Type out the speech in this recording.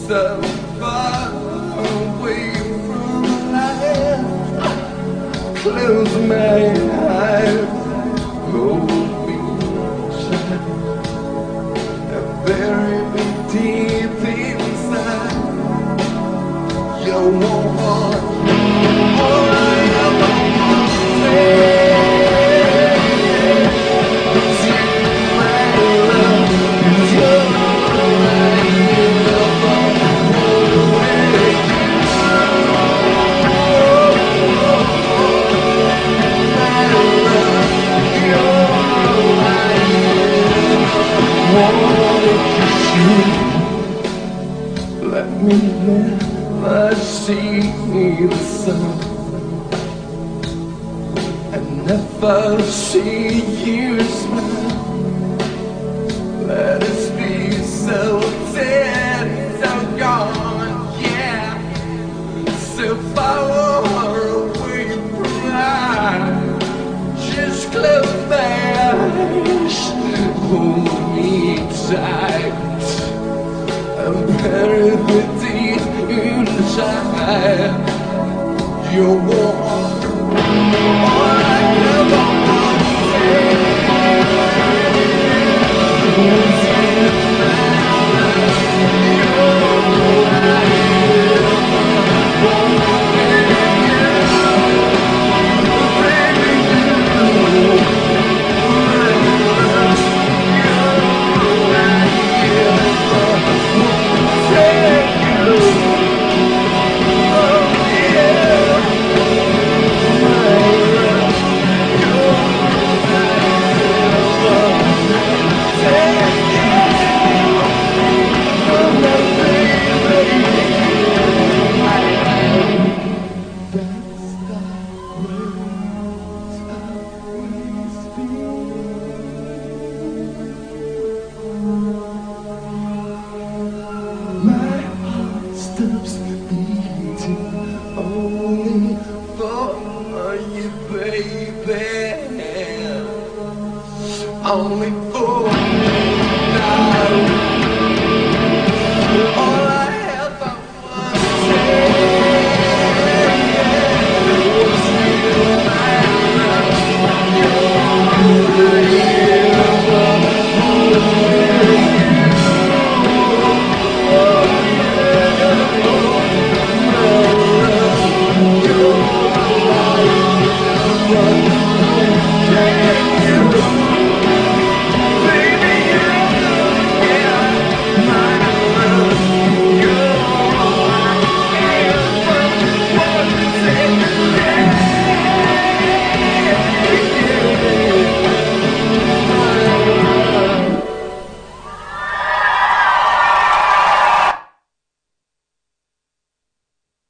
so far away from life. Close my eyes, hold me tight, and bury me deep inside your warm heart. All I ever want to say is you, my love, is your let me never see the sun and never see you smile. Let us be so dead, so gone, yeah, so far away from life. Just close my eyes, hold me tight, and bury me deep inside your warm. All I ever want to say is my heart stops beating only for you, baby. Only